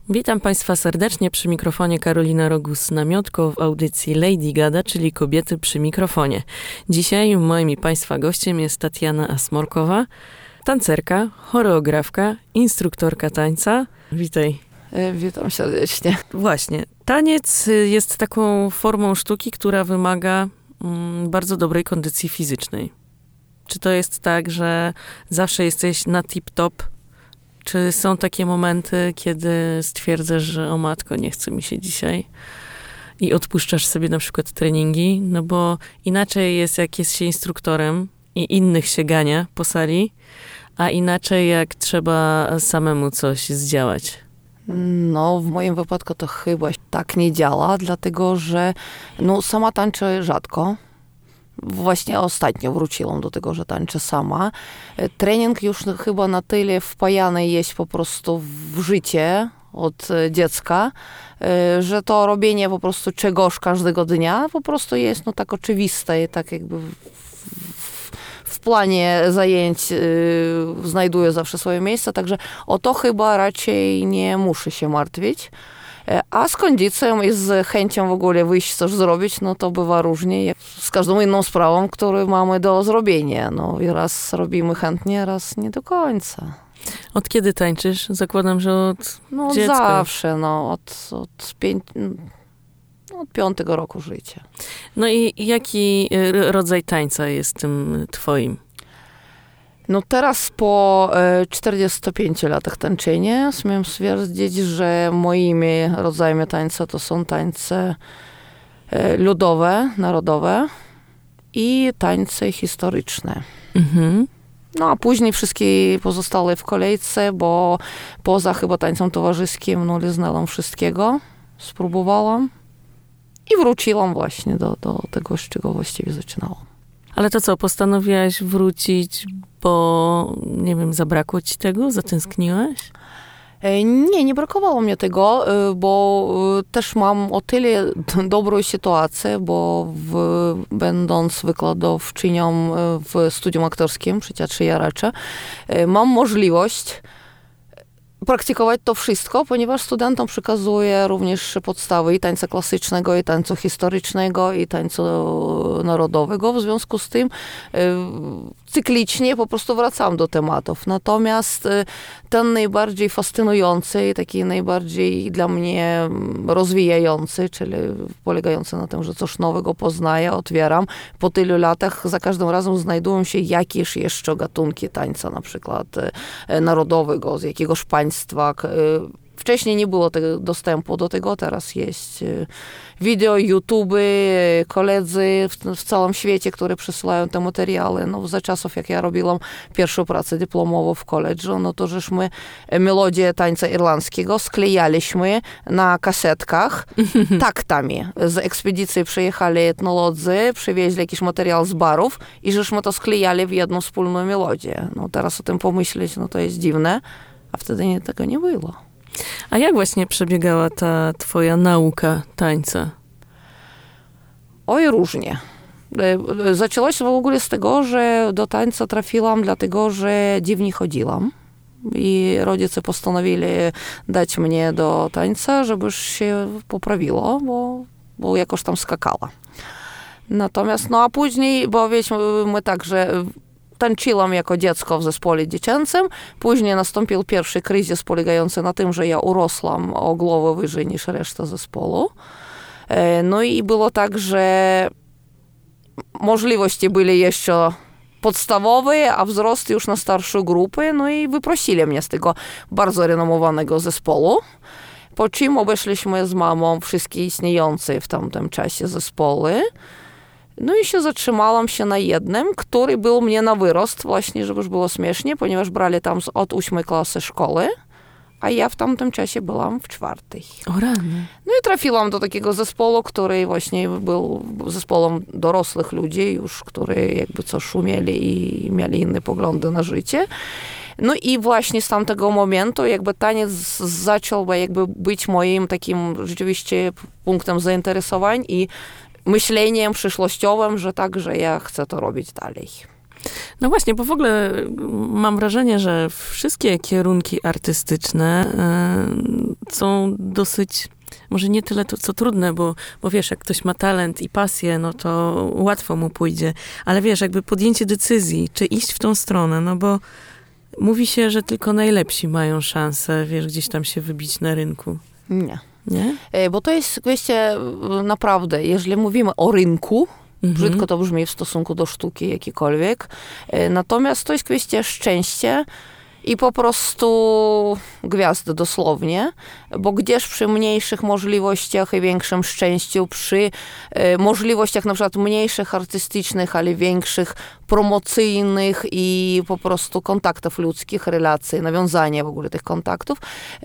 Witam Państwa serdecznie przy mikrofonie Karolina Rogus-Namiotko w audycji Lady Gada, czyli Kobiety przy mikrofonie. Dzisiaj moim i Państwa gościem jest Tatiana Asmorkowa, tancerka, choreografka, instruktorka tańca. Witaj. Witam serdecznie. Właśnie, taniec jest taką formą sztuki, która wymaga bardzo dobrej kondycji fizycznej. Czy to jest tak, że zawsze jesteś na tip-top? Czy są takie momenty, kiedy stwierdzasz, że o matko, nie chce mi się dzisiaj i odpuszczasz sobie na przykład treningi? No bo inaczej jest, jak jest się instruktorem i innych się gania po sali, a inaczej jak trzeba samemu coś zdziałać. No, w moim wypadku to chyba tak nie działa, dlatego że sama tańczę rzadko. Właśnie ostatnio wróciłam do tego, że tańczę sama. Trening już chyba na tyle wpajany jest po prostu w życie od dziecka, że to robienie po prostu czegoś każdego dnia po prostu jest tak oczywiste i tak jakby w planie zajęć znajduje zawsze swoje miejsce, także o to chyba raczej nie muszę się martwić. A z kondycją i z chęcią w ogóle wyjść coś zrobić, to bywa różnie, jak z każdą inną sprawą, którą mamy do zrobienia. I raz robimy chętnie, raz nie do końca. Od kiedy tańczysz? Zakładam, że od dziecka. Zawsze, od 5 roku życia. No i jaki rodzaj tańca jest tym twoim? Teraz po 45 latach tańczenia śmiem stwierdzić, że moimi rodzajami tańca to są tańce ludowe, narodowe i tańce historyczne. Mhm. A później wszystkie pozostałe w kolejce, bo poza chyba tańcem towarzyskim nie znałam wszystkiego, spróbowałam i wróciłam właśnie do tego, z czego właściwie zaczynałam. Ale to co, postanowiłaś wrócić, bo, nie wiem, zabrakło ci tego? Zatęskniłaś? Nie brakowało mnie tego, bo też mam o tyle dobrą sytuację, bo będąc wykładowczynią w studium aktorskim przy Teatrze Jaracza, mam możliwość praktykować to wszystko, ponieważ studentom przekazuję również podstawy i tańca klasycznego, i tańca historycznego, i tańca narodowego. W związku z tym cyklicznie po prostu wracam do tematów. Natomiast ten najbardziej fascynujący i taki najbardziej dla mnie rozwijający, czyli polegający na tym, że coś nowego poznaję, otwieram. Po tylu latach za każdym razem znajdują się jakieś jeszcze gatunki tańca, na przykład narodowego, z jakiegoś państwa. Wcześniej nie było dostępu do tego, teraz jest wideo, YouTube, koledzy w całym świecie, które przysyłają te materiały. Za czasów, jak ja robiłam pierwszą pracę dyplomową w koledżu, to żeśmy melodię tańca irlandzkiego sklejaliśmy na kasetkach taktami. Z ekspedycji przyjechali etnolodzy, przywieźli jakiś materiał z barów i żeśmy to sklejali w jedną wspólną melodię. Teraz o tym pomyśleć, to jest dziwne, a wtedy tego nie było. A jak właśnie przebiegała ta twoja nauka tańca? Oj, różnie. Zaczęło się w ogóle z tego, że do tańca trafiłam dlatego, że dziwnie chodziłam. I rodzice postanowili dać mnie do tańca, żeby się poprawiło, bo jakoś tam skakała. Natomiast, a później, bo my także tańczyłam jako dziecko w zespole dziecięcym. Później nastąpił pierwszy kryzys polegający na tym, że ja urosłam o głowę wyżej niż reszta zespołu. I było tak, że możliwości były jeszcze podstawowe, a wzrost już na starszą grupę. I wyprosili mnie z tego bardzo renomowanego zespołu. Po czym obeszliśmy z mamą wszystkie istniejące w tamtym czasie zespoły. I się zatrzymałam się na jednym, który był mnie na wyrost, właśnie, żeby już było śmiesznie, ponieważ brali tam od 8 klasy szkoły, a ja w tamtym czasie byłam w 4. O rany. I trafiłam do takiego zespołu, który właśnie był zespołem dorosłych ludzi już, którzy jakby coś umieli i mieli inne poglądy na życie. I właśnie z tamtego momentu jakby taniec zaczął jakby być moim takim rzeczywiście punktem zainteresowań i myśleniem przyszłościowym, że ja chcę to robić dalej. No właśnie, bo w ogóle mam wrażenie, że wszystkie kierunki artystyczne są dosyć, może nie tyle to, co trudne, bo wiesz, jak ktoś ma talent i pasję, no to łatwo mu pójdzie. Ale wiesz, jakby podjęcie decyzji, czy iść w tą stronę, no bo mówi się, że tylko najlepsi mają szansę, wiesz, gdzieś tam się wybić na rynku. Nie. Nie? Bo to jest kwestia naprawdę, jeżeli mówimy o rynku, brzydko to brzmi w stosunku do sztuki jakiejkolwiek, natomiast to jest kwestia szczęścia i po prostu gwiazdy dosłownie, bo gdzież przy mniejszych możliwościach i większym szczęściu, przy możliwościach na przykład mniejszych artystycznych, ale większych promocyjnych i po prostu kontaktów ludzkich, relacji, nawiązania w ogóle tych kontaktów,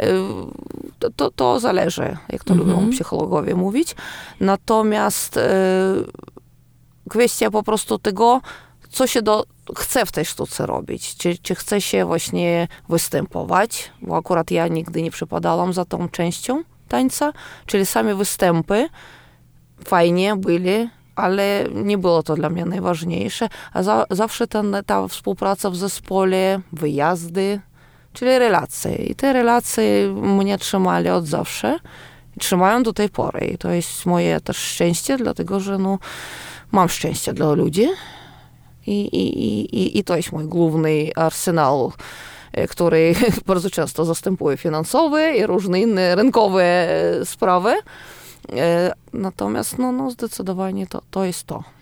to zależy, jak to lubią psychologowie mówić. Natomiast kwestia po prostu tego, co się chce w tej sztuce robić. Czy chce się właśnie występować, bo akurat ja nigdy nie przypadałam za tą częścią tańca, czyli same występy fajnie byli, ale nie było to dla mnie najważniejsze, a zawsze ta współpraca w zespole, wyjazdy, czyli relacje. I te relacje mnie trzymali od zawsze. Trzymają do tej pory. I to jest moje też szczęście, dlatego że mam szczęście dla ludzi. I to jest mój główny arsenał, który bardzo często zastępuje finansowe i różne inne rynkowe sprawy. Natomiast zdecydowanie to jest to.